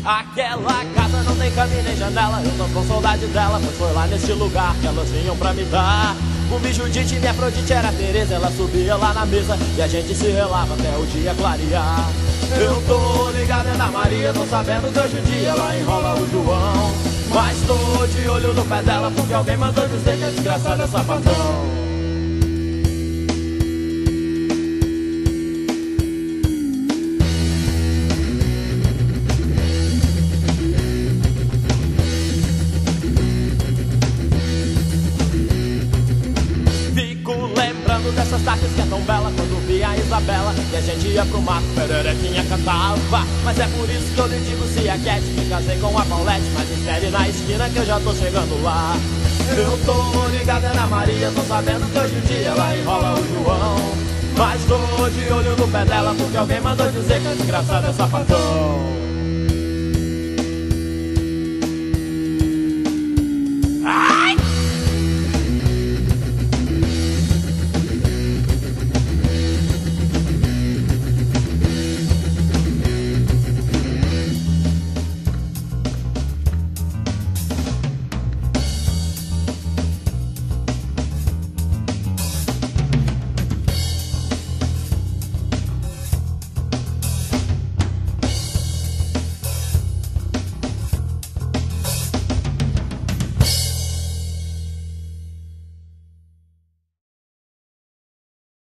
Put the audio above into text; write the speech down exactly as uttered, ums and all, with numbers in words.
Aquela casa não tem caminho nem janela, eu tô com saudade dela, pois foi lá neste lugar que elas vinham pra me dar. O bicho Dite e minha Afrodite era a Tereza, ela subia lá na mesa e a gente se relava até o dia clarear. Eu tô ligado na Maria, tô sabendo que hoje em dia ela enrola o João, mas tô de olho no pé dela porque alguém mandou dizer que é desgraçada essa sapatão. Dessas tardes que é tão bela, quando vi a Isabela e a gente ia pro mato, pererequinha cantava. Mas é por isso que eu lhe digo, se aquete, me casei com a Paulette, mas espere na esquina que eu já tô chegando lá. Eu tô ligada na Maria, tô sabendo que hoje em dia ela enrola o João, mas tô de olho no pé dela porque alguém mandou dizer que é desgraçada é sapatão.